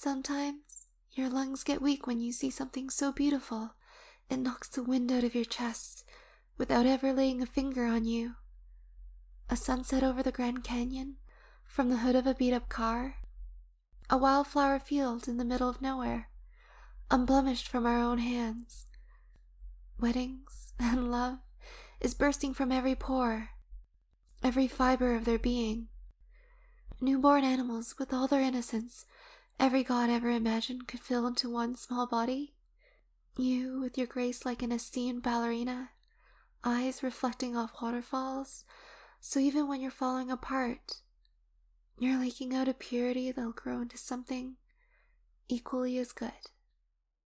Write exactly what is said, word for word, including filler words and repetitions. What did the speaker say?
sometimes your lungs get weak when you see something so beautiful it knocks the wind out of your chest without ever laying a finger on you. A sunset over the Grand Canyon from the hood of a beat-up car. A wildflower field in the middle of nowhere, unblemished from our own hands. Weddings and love is bursting from every pore, every fiber of their being. Newborn animals with all their innocence every god ever imagined could fill into one small body. You with your grace like an esteemed ballerina, eyes reflecting off waterfalls, so even when you're falling apart, you're leaking out a purity that'll grow into something equally as good.